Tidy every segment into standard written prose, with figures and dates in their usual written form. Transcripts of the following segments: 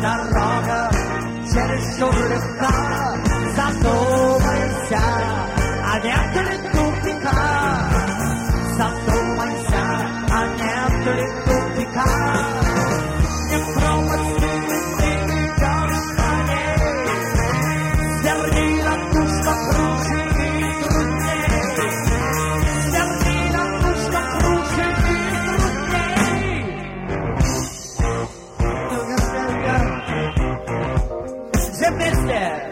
дорога чересчур легка, задумайся о некоторых тупиках, задумайся о некоторых тупиках. Не пропусти идешь по ней, сверни на ту, что круче и трудней, сверни на ту, что круче и трудней. Все вместе.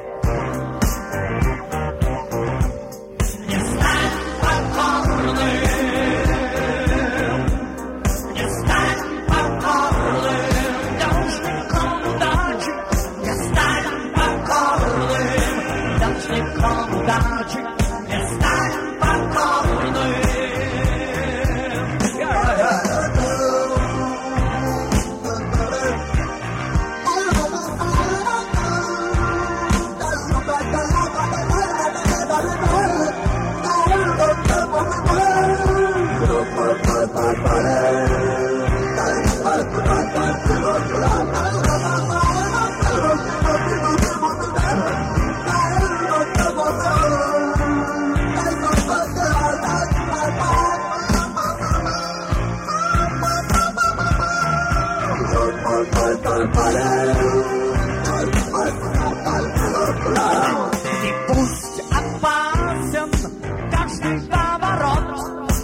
И пусть опасен каждый поворот,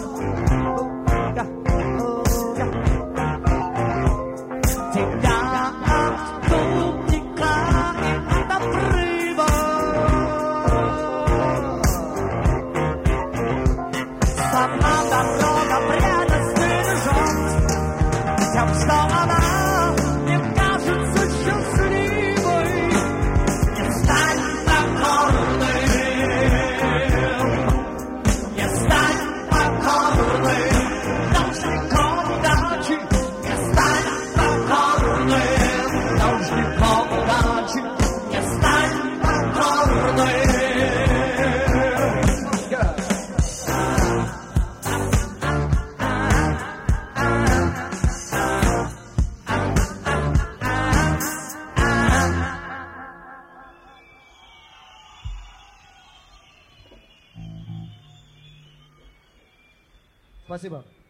тебя от тупика и от обрыва сама дорога прелестно лежит, тем, что она не кажется счастливой. Не стань покорным, не стань покорным должником удачи, не стань покорным должником удачи, не стань покорным. Спасибо.